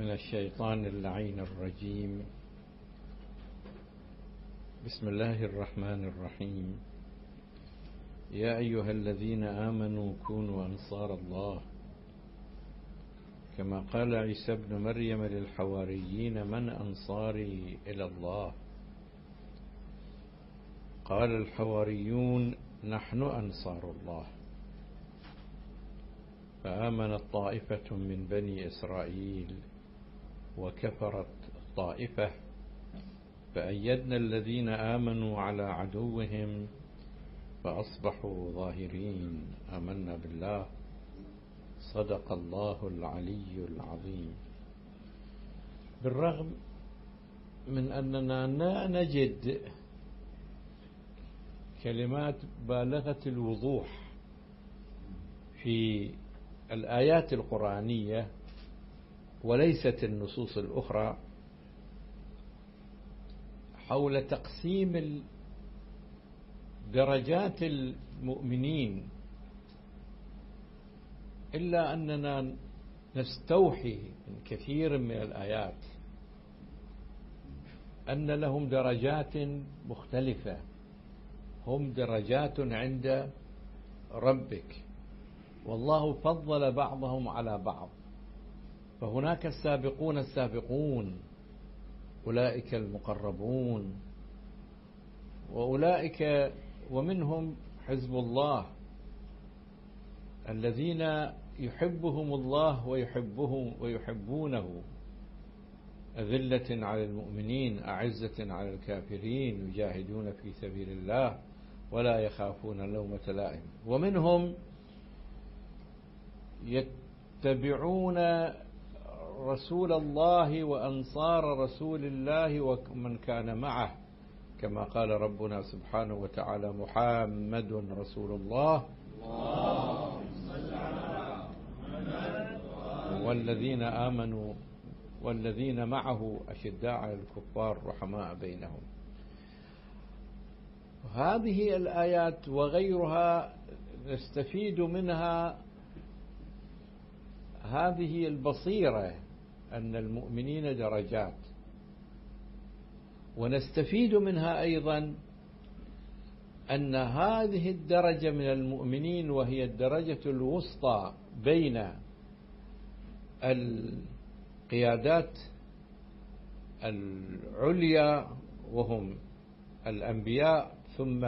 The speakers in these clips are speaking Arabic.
من الشيطان اللعين الرجيم. بسم الله الرحمن الرحيم. يا أيها الذين آمنوا كونوا أنصار الله كما قال عيسى ابن مريم للحواريين من أنصاري إلى الله قال الحواريون نحن أنصار الله. فآمنت طائفة من بني إسرائيل وكفرت طائفة فأيدنا الذين آمنوا على عدوهم فأصبحوا ظاهرين. آمنا بالله. صدق الله العلي العظيم. بالرغم من أننا لا نجد كلمات بالغة الوضوح في الآيات القرآنية وليست النصوص الأخرى حول تقسيم درجات المؤمنين، إلا أننا نستوحي من كثير من الآيات أن لهم درجات مختلفة، هم درجات عند ربك، والله فضل بعضهم على بعض. فهناك السابقون السابقون أولئك المقربون، وأولئك ومنهم حزب الله الذين يحبهم الله ويحبونه، أذلة على المؤمنين أعزة على الكافرين يجاهدون في سبيل الله ولا يخافون لومة لائم. ومنهم يتبعون رسول الله وأنصار رسول الله ومن كان معه، كما قال ربنا سبحانه وتعالى محمد رسول الله والذين آمنوا والذين معه أشداء على الكفار رحماء بينهم. هذه الآيات وغيرها نستفيد منها هذه البصيرة أن المؤمنين درجات، ونستفيد منها أيضا أن هذه الدرجة من المؤمنين وهي الدرجة الوسطى بين القيادات العليا وهم الأنبياء ثم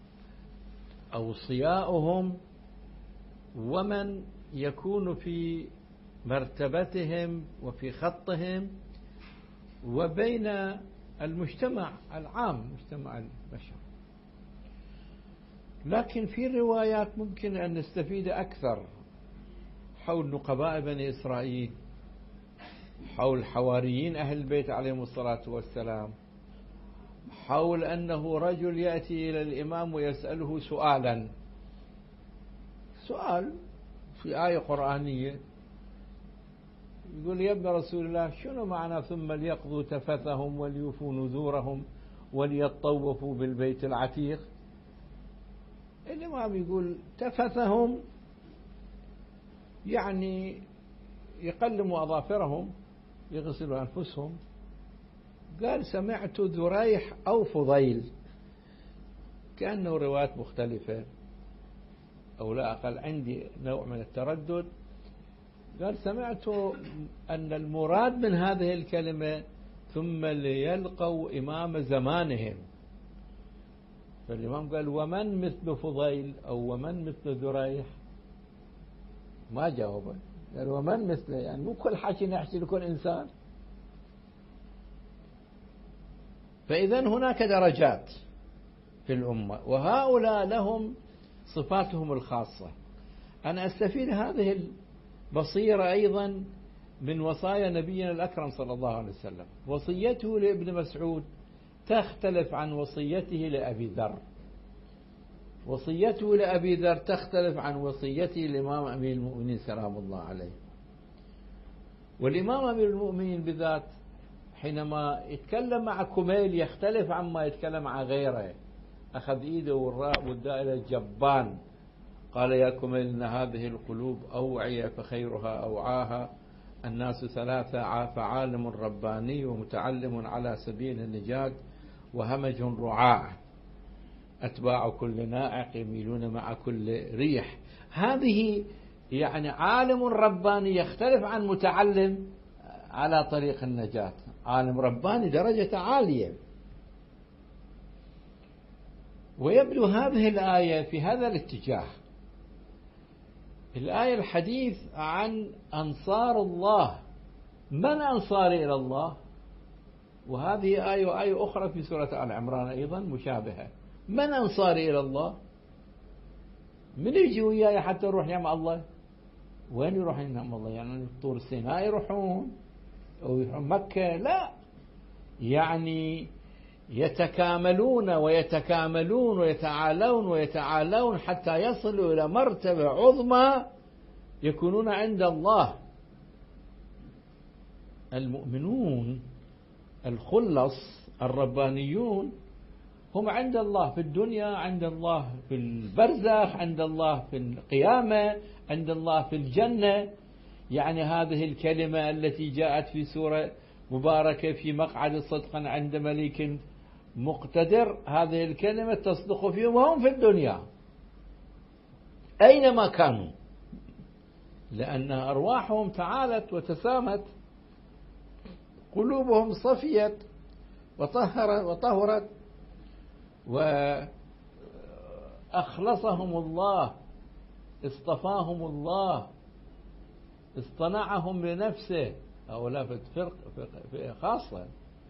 أوصياؤهم ومن يكون في مرتبتهم وفي خطهم، وبين المجتمع العام مجتمع البشر. لكن في روايات ممكن أن نستفيد أكثر حول نقباء بني إسرائيل، حول حواريين أهل البيت عليهم الصلاة والسلام، حول أنه رجل يأتي إلى الإمام ويسأله سؤال في آية قرآنية، يقول يا ابن رسول الله شنو معنى ثم ليقضوا تفثهم وليوفوا نذورهم وليطوفوا بالبيت العتيق؟ الإمام يقول تفثهم يعني يقلموا أظافرهم يغسلوا أنفسهم. قال سمعت ذريح أو فضيل، كأنه روايات مختلفة أو لا أقل عندي نوع من التردد. قال سمعت أن المراد من هذه الكلمة ثم ليلقوا إمام زمانهم. فالإمام قال ومن مثل فضيل أو ومن مثل ذريح؟ ما جاوب، قال ومن مثله، يعني مو كل حكي نحكي لكل إنسان. فإذا هناك درجات في الأمة وهؤلاء لهم صفاتهم الخاصة. أنا أستفيد هذه البصيرة أيضا من وصايا نبينا الأكرم صلى الله عليه وسلم. وصيته لابن مسعود تختلف عن وصيته لأبي ذر، وصيته لأبي ذر تختلف عن وصيته لإمام أمير المؤمنين سلام الله عليه. والإمام أمير المؤمنين بالذات حينما يتكلم مع كميل يختلف عما يتكلم مع غيره. أخذ إيده والراء والداء إلى الجبان، قال يا كميل إن هذه القلوب أوعية فخيرها أوعاها، الناس ثلاثة فعالم رباني ومتعلم على سبيل النجاة وهمج رعاع أتباع كل نائق يميلون مع كل ريح. هذه يعني عالم رباني يختلف عن متعلم على طريق النجاة. عالم رباني درجة عالية. ويبدو هذه الآية في هذا الاتجاه. الآية الحديث عن أنصار الله. من أنصاري إلى الله؟ وهذه آية أخرى في سورة آل عمران أيضا مشابهة. من أنصاري إلى الله؟ من يجي وياي حتى نروح مع الله؟ وين يروحون مع الله؟ يعني طور سيناء يروحون أو يروحون مكة؟ لا، يعني يتكاملون ويتكاملون ويتعالون ويتعالون حتى يصلوا إلى مرتبة عظمى يكونون عند الله. المؤمنون الخلص الربانيون هم عند الله في الدنيا، عند الله في البرزخ، عند الله في القيامة، عند الله في الجنة. يعني هذه الكلمة التي جاءت في سورة مباركة في مقعد صدق عند مليك مقتدر، هذه الكلمة تصدق فيهم وهم في الدنيا أينما كانوا، لأن أرواحهم تعالت وتسامت، قلوبهم صفيت وطهرت وأخلصهم الله، اصطفاهم الله، اصطنعهم لنفسه. هؤلاء في فرق خاصة.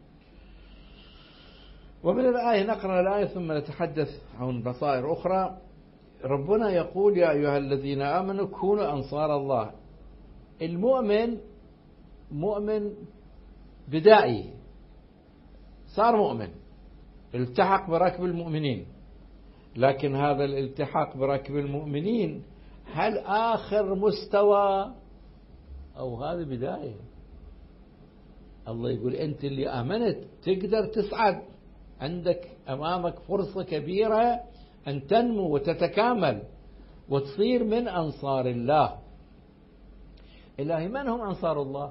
ومن الآية نقرأ الآية ثم نتحدث عن بصائر أخرى. ربنا يقول: يا أيها الذين آمنوا كونوا أنصار الله. المؤمن مؤمن بدائي، صار مؤمن، التحق بركب المؤمنين، لكن هذا الالتحاق بركب المؤمنين هل آخر مستوى أو هذا بداية؟ الله يقول أنت اللي آمنت تقدر تصعد، عندك أمامك فرصة كبيرة أن تنمو وتتكامل وتصير من أنصار الله. إلهي، من هم أنصار الله؟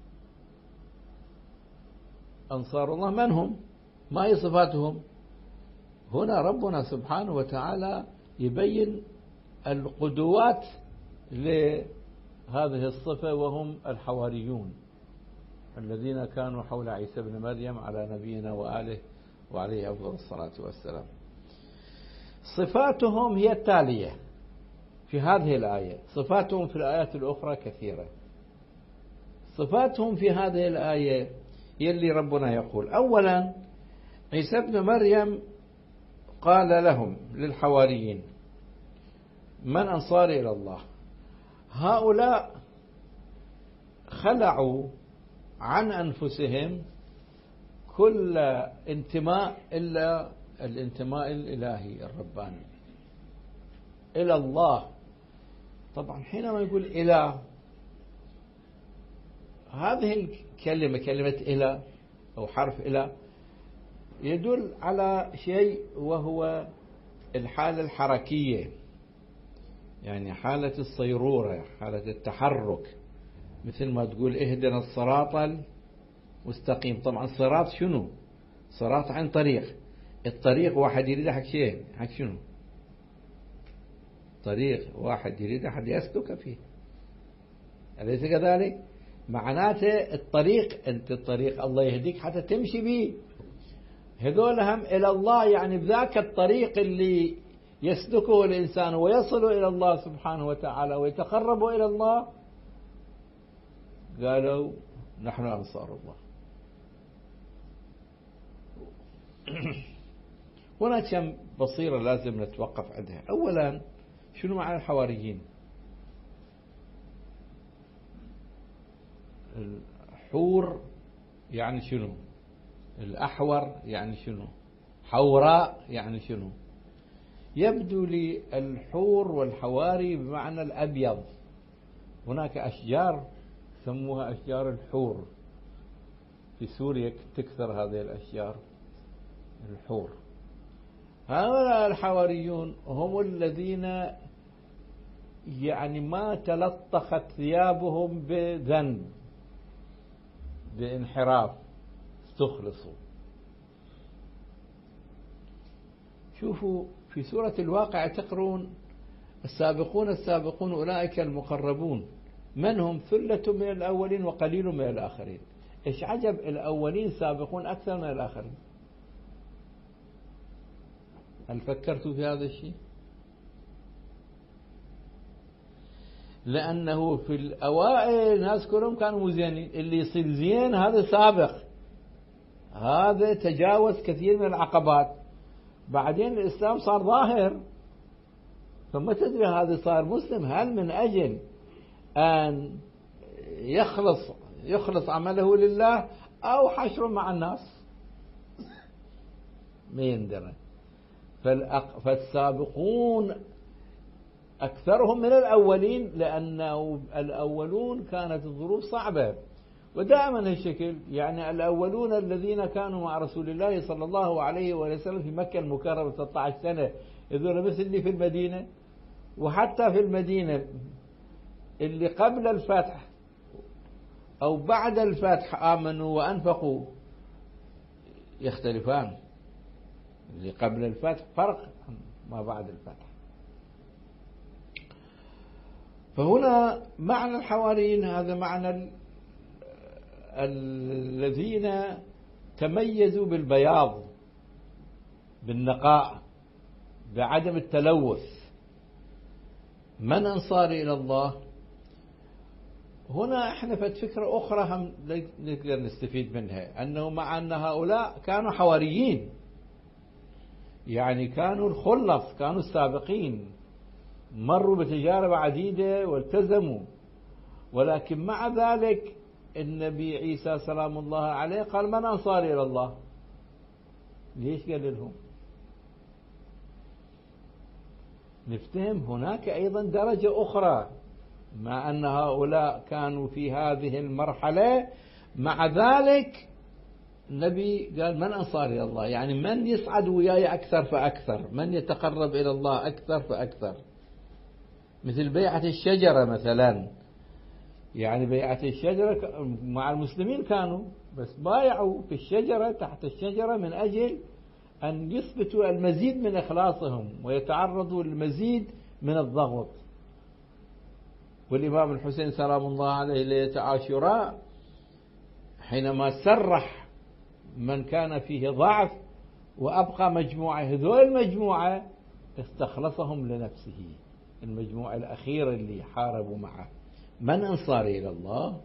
أنصار الله من هم؟ ما هي صفاتهم؟ هنا ربنا سبحانه وتعالى يبين القدوات لهذه الصفة، وهم الحواريون الذين كانوا حول عيسى بن مريم على نبينا وآله وعليه أفضل الصلاة والسلام. صفاتهم هي التالية في هذه الآية. صفاتهم في الآيات الأخرى كثيرة. صفاتهم في هذه الآية هي اللي ربنا يقول: أولا، عيسى بن مريم قال لهم للحواريين: من أنصاري إلى الله؟ هؤلاء خلعوا عن أنفسهم كل انتماء إلا الانتماء الإلهي الرباني إلى الله. طبعا حينما يقول إله، هذه الكلمة كلمة إله أو حرف إله يدل على شيء، وهو الحالة الحركية، يعني حالة الصيرورة، حالة التحرك، مثل ما تقول اهدنا الصراط المستقيم. طبعا الصراط شنو؟ صراط عن طريق، الطريق واحد يريد حق شيء، حق شنو؟ طريق واحد يريد أحد يسلك فيه، أليس كذلك؟ معناته الطريق، أنت الطريق الله يهديك حتى تمشي به. هذول هم إلى الله، يعني بذاك الطريق اللي يسلكه الإنسان ويصل إلى الله سبحانه وتعالى ويتقرب إلى الله، قالوا نحن أنصار الله. هنا كم بصيرة لازم نتوقف عندها. أولا، شنو معنى الحواريين؟ الحور يعني شنو؟ الأحور يعني شنو؟ حوراء يعني شنو؟ يبدو لي الحور والحواري بمعنى الأبيض. هناك أشجار سموها أشجار الحور، في سوريا تكثر هذه الأشجار الحور. هؤلاء الحواريون هم الذين يعني ما تلطخت ثيابهم بذنب بانحراف استخلصوا. شوفوا في سورة الواقعة تقرون السابقون السابقون أولئك المقربون، من هم؟ ثلة من الأولين وقليل من الآخرين. إيش عجب الأولين سابقون أكثر من الآخرين؟ هل فكرتوا في هذا الشيء؟ لأنه في الأوائل ناس كلهم كانوا مزينين، اللي يصير زين هذا سابق، هذا تجاوز كثير من العقبات. بعدين الإسلام صار ظاهر، فما تدري هذا صار مسلم هل من أجل أن يخلص عمله لله أو حشره مع الناس، ما يندرى. فالسابقون أكثرهم من الأولين، لأنه الأولون كانت الظروف صعبة، ودائما هالشكل. يعني الأولون الذين كانوا مع رسول الله صلى الله عليه وسلم في مكة المكرمة 13 سنة، إذن مثل اللي في المدينة، وحتى في المدينة اللي قبل الفتح أو بعد الفتح آمنوا وأنفقوا يختلفان. اللي قبل الفتح فرق ما بعد الفتح. فهنا معنى الحواريين هذا معنى الذين تميزوا بالبياض، بالنقاء، بعدم التلوث. من أنصاري إلى الله؟ هنا احنا فد فكرة أخرى هم نقدر نستفيد منها، أنه مع أن هؤلاء كانوا حواريين، يعني كانوا الخلص، كانوا السابقين، مروا بتجارب عديدة والتزموا، ولكن مع ذلك النبي عيسى سلام الله عليه قال من أنصاري إلى الله؟ ليش قال لهم؟ نفتهم هناك أيضا درجة أخرى، مع أن هؤلاء كانوا في هذه المرحلة، مع ذلك النبي قال من أنصاري إلى الله؟ يعني من يصعد وياي أكثر فأكثر، من يتقرب إلى الله أكثر فأكثر. مثل بيعة الشجرة مثلا، يعني بيعة الشجرة مع المسلمين كانوا، بس بايعوا في الشجرة تحت الشجرة من أجل أن يثبتوا المزيد من إخلاصهم ويتعرضوا للمزيد من الضغط. والإمام الحسين سلام الله عليه ليلة عاشوراء حينما سرح من كان فيه ضعف وأبقى مجموعة، هذول المجموعة استخلصهم لنفسه، المجموعة الأخيرة اللي حاربوا معه. من أنصاري إلى الله؟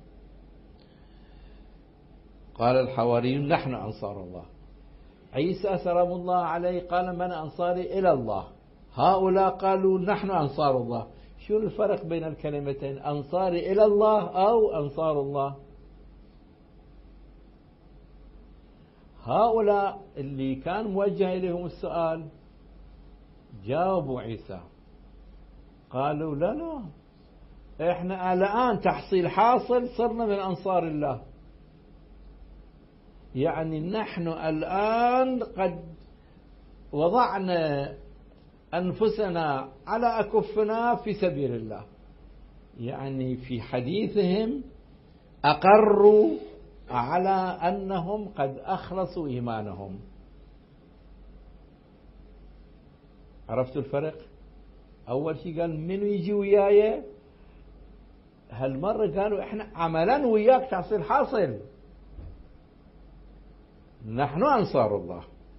قال الحواريون نحن أنصار الله. عيسى سلام الله عليه قال من أنصاري إلى الله. هؤلاء قالوا نحن أنصار الله. شو الفرق بين الكلمتين؟ أنصاري إلى الله أو أنصار الله؟ هؤلاء اللي كان موجه إليهم السؤال جاوبوا عيسى، قالوا لا احنا الآن تحصيل حاصل صرنا من أنصار الله، يعني نحن الآن قد وضعنا أنفسنا على أكفنا في سبيل الله. يعني في حديثهم أقروا على أنهم قد أخلصوا إيمانهم. عرفتوا الفرق؟ أول شيء قال منو يجي وياي؟ هالمرة قالوا إحنا عملا وياك تحصيل حاصل، نحن أنصار الله،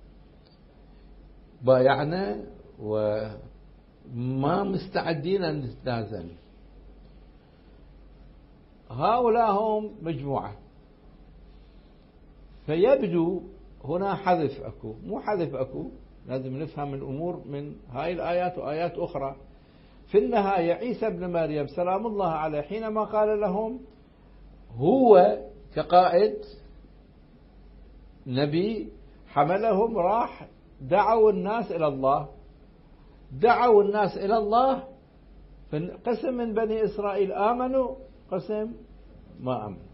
بايعنا وما مستعدين أن نتنازل. هؤلاء هم مجموعة. فيبدو هنا حذف أكو، مو حذف أكو، لازم نفهم الأمور من هاي الآيات وآيات أخرى. في النهاية عيسى ابن مريم سلام الله عليه حينما قال لهم، هو كقائد نبي حملهم، راح دعوا الناس إلى الله، دعوا الناس إلى الله. قسم من بني إسرائيل آمنوا، قسم ما آمنوا.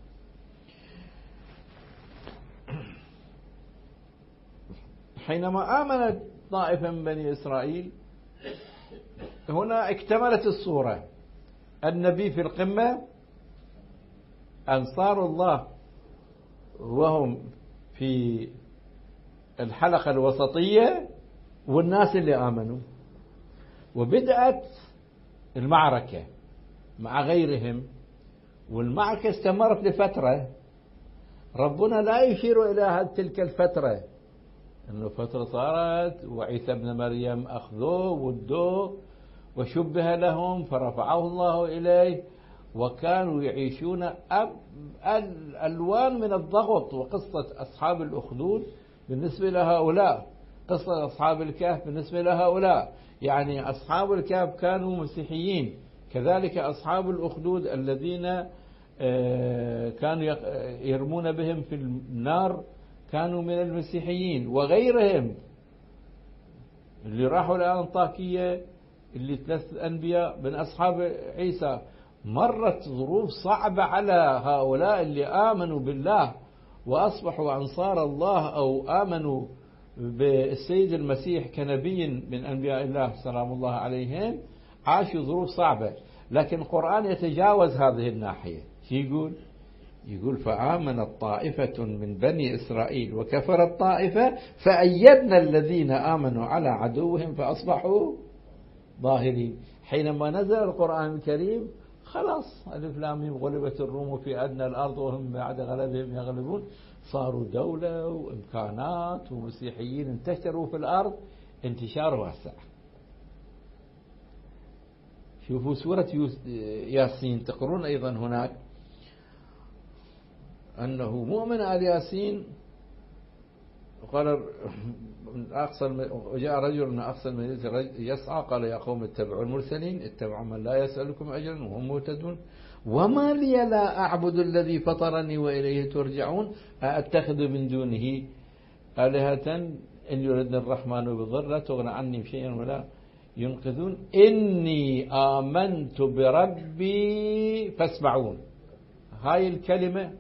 حينما آمنت طائفة من بني إسرائيل، هنا اكتملت الصورة. النبي في القمة، أنصار الله وهم في الحلقة الوسطية والناس اللي آمنوا، وبدأت المعركة مع غيرهم، والمعركة استمرت لفترة. ربنا لا يشير إلى تلك الفترة أنه فترة صارت وعيسى ابن مريم أخذوه ودوه وشبه لهم فرفعه الله إليه، وكانوا يعيشون ألوان من الضغط. وقصة أصحاب الأخدود بالنسبة لهؤلاء، قصة أصحاب الكهف بالنسبة لهؤلاء، يعني أصحاب الكهف كانوا مسيحيين، كذلك أصحاب الأخدود الذين كانوا يرمون بهم في النار كانوا من المسيحيين، وغيرهم اللي راحوا لأنطاكية اللي 3 أنبياء من أصحاب عيسى. مرت ظروف صعبة على هؤلاء اللي آمنوا بالله وأصبحوا أنصار الله أو آمنوا بالسيد المسيح كنبي من أنبياء الله سلام الله عليهم، عاشوا ظروف صعبة. لكن القرآن يتجاوز هذه الناحية. يقول فآمنت طائفة من بني إسرائيل وكفرت طائفة فأيدنا الذين آمنوا على عدوهم فأصبحوا ظاهرين. حينما نزل القرآن الكريم خلاص ألف لام ميم غلبت الروم في أدنى الأرض وهم بعد غلبهم يغلبون، صاروا دولة وإمكانات ومسيحيين انتشروا في الأرض انتشار واسع. شوفوا سورة ياسين تقرون أيضا هناك أنه مؤمن آل ياسين قال وجاء رجل من أقصى المدينة يسعى قال يا قوم اتبعوا المرسلين اتبعوا من لا يسألكم أجرا وهم مهتدون وما لي لا أعبد الذي فطرني وإليه ترجعون أأتخذ من دونه آلهة إن يردني الرحمن بضر لا تغنى عني شيئا ولا ينقذون إني آمنت بربي فاسمعون. هاي الكلمة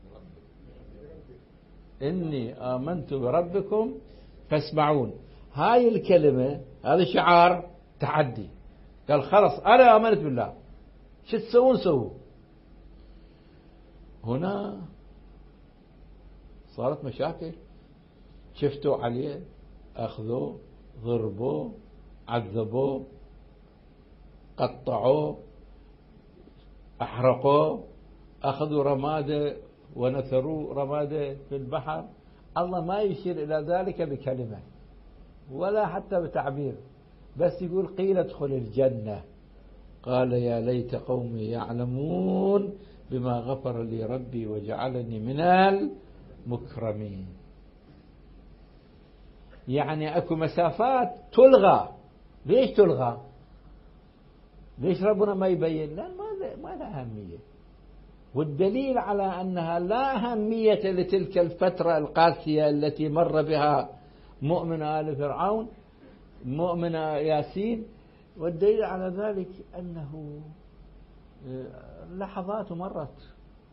إني آمنت بربكم فاسمعون، هاي الكلمة هذا شعار تحدي. قال خلص أنا آمنت بالله، شو تسوون سووا. هنا صارت مشاكل، شفتوا عليه أخذوه ضربوه عذبوه قطعوه أحرقوه أخذوا رماده ونثروا رماده في البحر. الله ما يشير إلى ذلك بكلمة ولا حتى بتعبير، بس يقول قيل ادخل الجنة قال يا ليت قومي يعلمون بما غفر لي ربي وجعلني من المكرمين. يعني أكو مسافات تلغى. ليش تلغى؟ ليش ربنا ما يبين؟ لأن ما لها أهمية. والدليل على أنها لا أهمية لتلك الفترة القاسية التي مر بها مؤمن آل فرعون مؤمن ياسين، والدليل على ذلك أنه لحظات مرت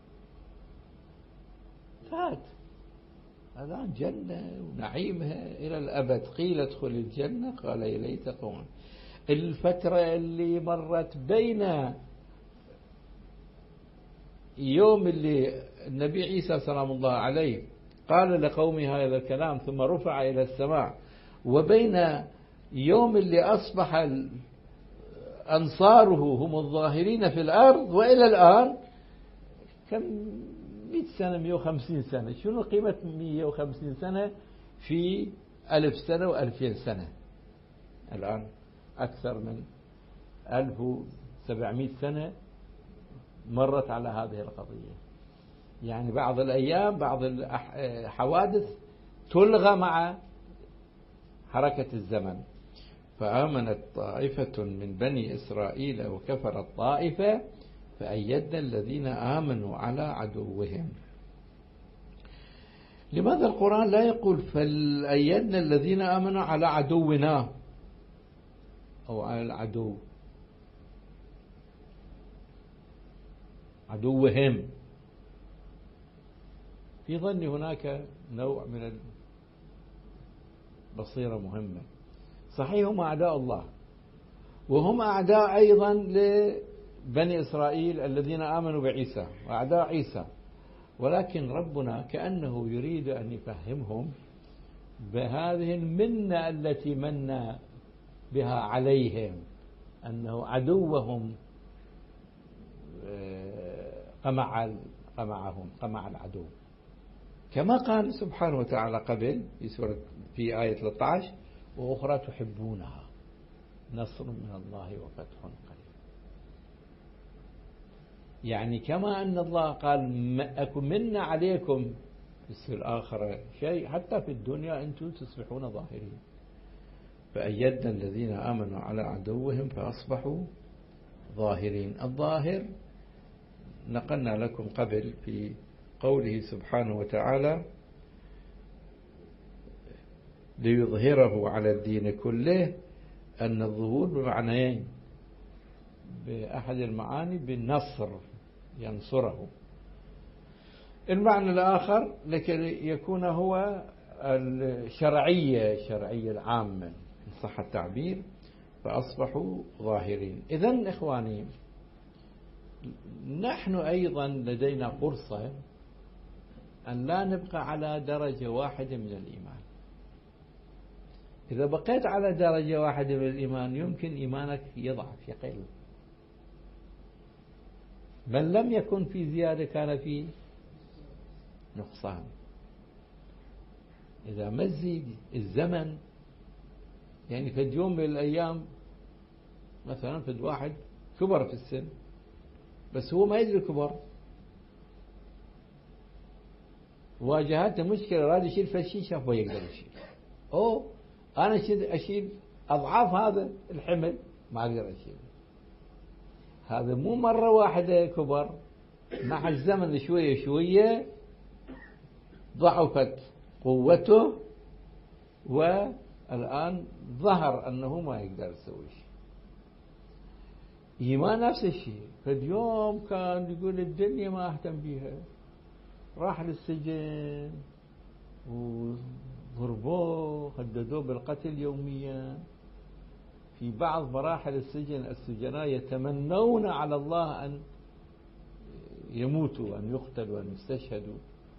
فات الآن جنة ونعيمها إلى الأبد. قيل ادخل الجنة قال يا ليت قوم. الفترة اللي مرت بين يوم اللي النبي عيسى سلام الله عليه قال لقومه هذا الكلام ثم رفع إلى السماء، وبين يوم اللي أصبح أنصاره هم الظاهرين في الأرض وإلى الآن كم 100 سنة 150 سنة. شنو قيمة 150 سنة في 1000 سنة و2000 سنة؟ الآن أكثر من 1700 سنة مرت على هذه القضية. يعني بعض الأيام بعض الحوادث تلغى مع حركة الزمن. فآمنت طائفة من بني إسرائيل وكفرت طائفة فأيدنا الذين آمنوا على عدوهم. لماذا القرآن لا يقول فأيدنا الذين آمنوا على عدونا أو على العدو عدوهم؟ في ظني هناك نوع من البصيرة مهمة. صحيح هم أعداء الله وهم أعداء أيضا لبني إسرائيل الذين آمنوا بعيسى وأعداء عيسى، ولكن ربنا كأنه يريد أن يفهمهم بهذه المنة التي من بها عليهم، أنه عدوهم قمع العدو، كما قال سبحانه وتعالى قبل في آية 13: وأخرى تحبونها نصر من الله وفتح قريب. يعني كما أن الله قال أكن منا عليكم في الآخرة شيء، حتى في الدنيا أنتم تصبحون ظاهرين. فأيدنا الذين آمنوا على عدوهم فأصبحوا ظاهرين. الظاهر نقلنا لكم قبل في قوله سبحانه وتعالى: ليظهره على الدين كله، أن الظهور بمعنيين، بأحد المعاني بالنصر ينصره، المعنى الآخر لكي يكون هو الشرعية العامة إن صح التعبير، فأصبحوا ظاهرين. إذن إخواني، نحن أيضا لدينا فرصة أن لا نبقى على درجة واحدة من الإيمان. إذا بقيت على درجة واحدة من الإيمان يمكن إيمانك يضعف يقل، بل لم يكن في زيادة كان في نقصان. إذا مزج الزمن، يعني في يوم من الأيام مثلا في واحد كبر في السن بس هو ما يدري كبر، واجهته مشكلة راد يشيل فشي شاف ما يقدر يشيل، أنا أشيل أضعاف هذا الحمل ما أقدر أشيل. هذا مو مرة واحدة كبر، مع الزمن شوية شوية ضعفت قوته، والآن ظهر أنه ما يقدر يسوي شيء. إيمان نفس الشيء، فاليوم كان يقول الدنيا ما أهتم بيها، راح للسجن وضربوه هددوه بالقتل يوميا. في بعض مراحل السجن السجناء يتمنون على الله أن يموتوا وأن يقتلوا وأن يستشهدوا.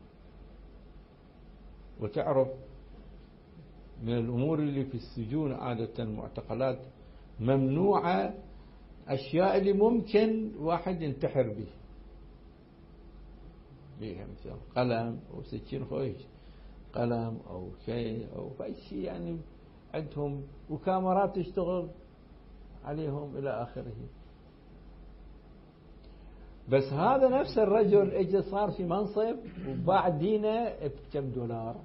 وتعرف من الأمور اللي في السجون عادة المعتقلات ممنوعة أشياء اللي ممكن واحد ينتحر به، مثل قلم أو سكين خويش، قلم أو شيء أو شيء، يعني عندهم وكاميرات تشتغل عليهم إلى آخره. بس هذا نفس الرجل اجى صار في منصب وباع دينه بكم دولار،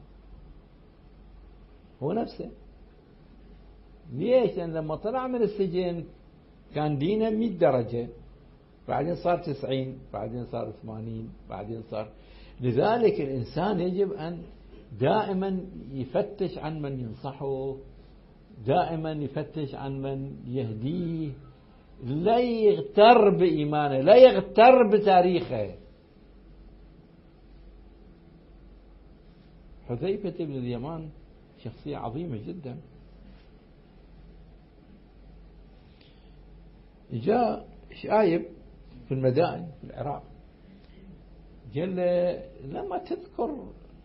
هو نفسه. ليش؟ لأن لما طلع من السجن كان دينه 100 درجة، بعدين صار 90، بعدين صار 80، بعدين صار. لذلك الإنسان يجب أن دائما يفتش عن من ينصحه، دائما يفتش عن من يهديه، لا يغتر بإيمانه، لا يغتر بتاريخه. حذيفة بن اليمان شخصية عظيمة جدا. جاء شايب في المدائن في العراق، قال له لما تذكر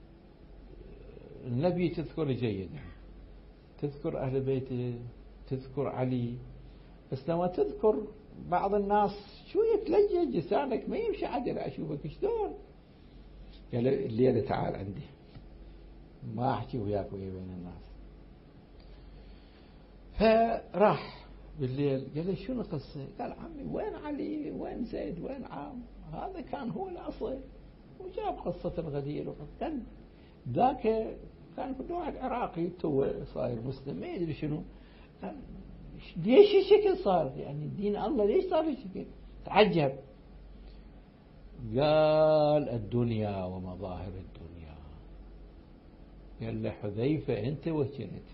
النبي تذكر جيدا، تذكر أهل بيته، تذكر علي، بس لما تذكر بعض الناس شوية تلجج لسانك ما يمشي عدل، أشوفك شلون. قال الليلة تعال عندي ما أحكي وياك ويا بين الناس. فراح بالليل قال لي شنو قصة؟ قال عمي وين علي وين زيد وين عام، هذا كان هو الأصل. وجاب قصة الغدير وقال ذاك كان في واحد عراقي تو صاير مسلم ما يدري شنو، ليش الشكل صار، يعني دين الله ليش صار الشكل؟ تعجب. قال الدنيا ومظاهر الدنيا. قال له حذيفة أنت وين كنت؟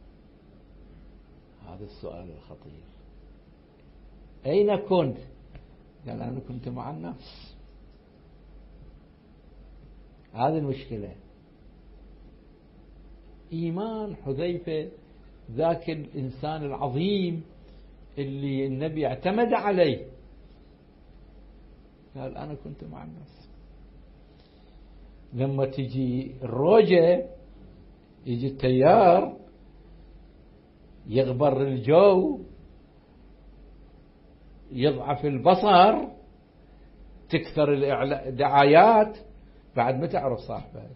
هذا السؤال الخطير. أين كنت؟ قال أنا كنت مع الناس. هذه المشكلة. إيمان حذيفة ذاك الإنسان العظيم اللي النبي اعتمد عليه، قال أنا كنت مع الناس. لما تجي الروجة يجي التيار يغبر الجو، يضعف البصر، تكثر الدعايات، بعد ما تعرف صاحبك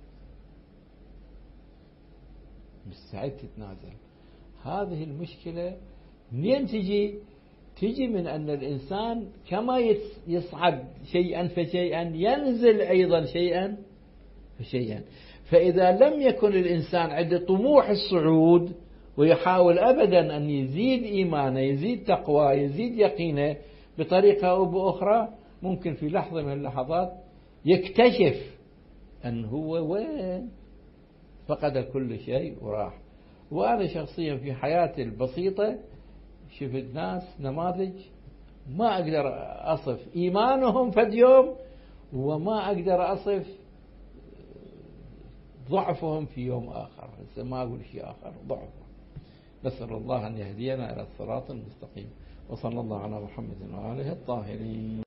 مستعد تتنازل. هذه المشكلة منين تجي من أن الإنسان كما يصعد شيئا فشيئا ينزل أيضا شيئا فشيئا. فإذا لم يكن الإنسان عنده طموح الصعود ويحاول أبدا أن يزيد إيمانه، يزيد تقوى، يزيد يقينه بطريقة أو بأخرى، ممكن في لحظة من اللحظات يكتشف أن هو وين فقد كل شيء وراح. وأنا شخصيا في حياتي البسيطة شفت ناس نماذج ما أقدر أصف إيمانهم فد يوم، وما أقدر أصف ضعفهم في يوم آخر. ما أقول شيء آخر، ضعفهم. نسأل الله أن يهدينا إلى الصراط المستقيم، وصلى الله على محمد وآله الطاهرين.